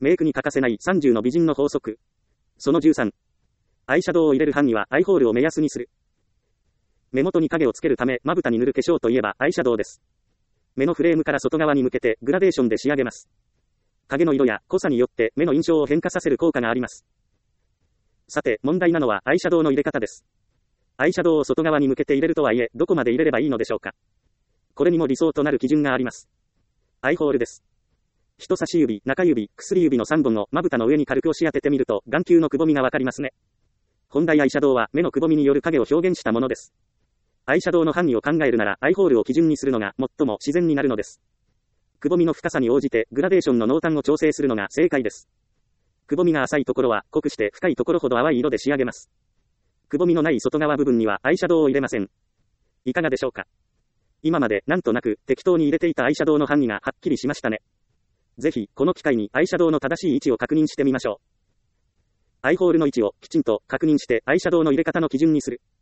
メイクに欠かせない30の美人の法則。その13。アイシャドウを入れる範囲はアイホールを目安にする。目元に影をつけるため、まぶたに塗る化粧といえばアイシャドウです。目のフレームから外側に向けてグラデーションで仕上げます。影の色や濃さによって目の印象を変化させる効果があります。さて、問題なのはアイシャドウの入れ方です。アイシャドウを外側に向けて入れるとはいえ、どこまで入れればいいのでしょうか。これにも理想となる基準があります。アイホールです。人差し指、中指、薬指の3本をまぶたの上に軽く押し当ててみると、眼球のくぼみがわかりますね。本来アイシャドウは目のくぼみによる影を表現したものです。アイシャドウの範囲を考えるなら、アイホールを基準にするのが最も自然になるのです。くぼみの深さに応じてグラデーションの濃淡を調整するのが正解です。くぼみが浅いところは濃くして深いところほど淡い色で仕上げます。くぼみのない外側部分にはアイシャドウを入れません。いかがでしょうか。今までなんとなく適当に入れていたアイシャドウの範囲がはっきりしましたね。ぜひこの機会にアイシャドウの正しい位置を確認してみましょう。アイホールの位置をきちんと確認してアイシャドウの入れ方の基準にする。